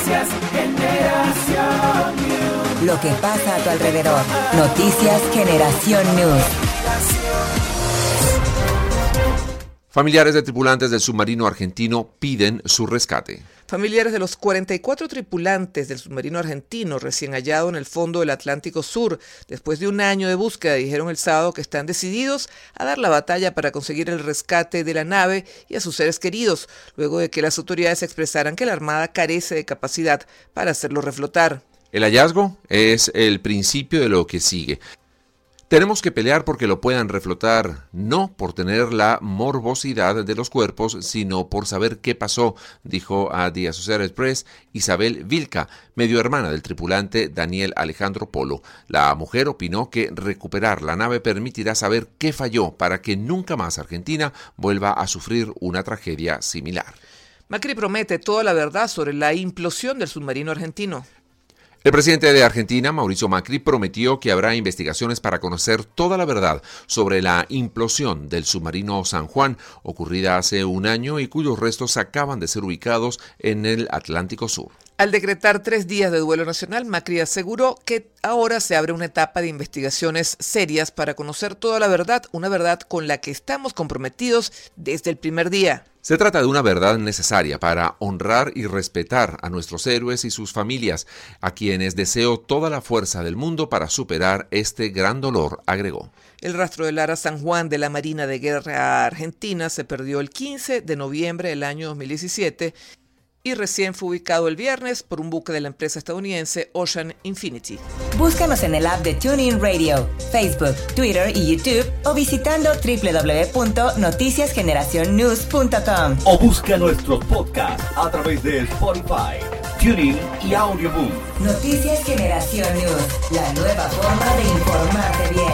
Noticias Generación News. Lo que pasa a tu alrededor. Noticias Generación News. Familiares de tripulantes del submarino argentino piden su rescate. Familiares de los 44 tripulantes del submarino argentino recién hallado en el fondo del Atlántico Sur, después de un año de búsqueda, dijeron el sábado que están decididos a dar la batalla para conseguir el rescate de la nave y a sus seres queridos, luego de que las autoridades expresaran que la Armada carece de capacidad para hacerlo reflotar. El hallazgo es el principio de lo que sigue. Tenemos que pelear porque lo puedan reflotar, no por tener la morbosidad de los cuerpos, sino por saber qué pasó, dijo a The Associated Press Isabel Vilca, medio hermana del tripulante Daniel Alejandro Polo. La mujer opinó que recuperar la nave permitirá saber qué falló para que nunca más Argentina vuelva a sufrir una tragedia similar. Macri promete toda la verdad sobre la implosión del submarino argentino. El presidente de Argentina, Mauricio Macri, prometió que habrá investigaciones para conocer toda la verdad sobre la implosión del submarino San Juan, ocurrida hace un año y cuyos restos acaban de ser ubicados en el Atlántico Sur. Al decretar 3 días de duelo nacional, Macri aseguró que ahora se abre una etapa de investigaciones serias para conocer toda la verdad, una verdad con la que estamos comprometidos desde el primer día. Se trata de una verdad necesaria para honrar y respetar a nuestros héroes y sus familias, a quienes deseo toda la fuerza del mundo para superar este gran dolor, agregó. El rastro del Ara San Juan de la Marina de Guerra Argentina se perdió el 15 de noviembre del año 2017 y recién fue ubicado el viernes por un buque de la empresa estadounidense Ocean Infinity. Búscanos en el app de TuneIn Radio, Facebook, Twitter y YouTube o visitando www.noticiasgeneracionnews.com. O busca nuestros podcasts a través de Spotify, TuneIn y Audioboom. Noticias Generación News, la nueva forma de informarte bien.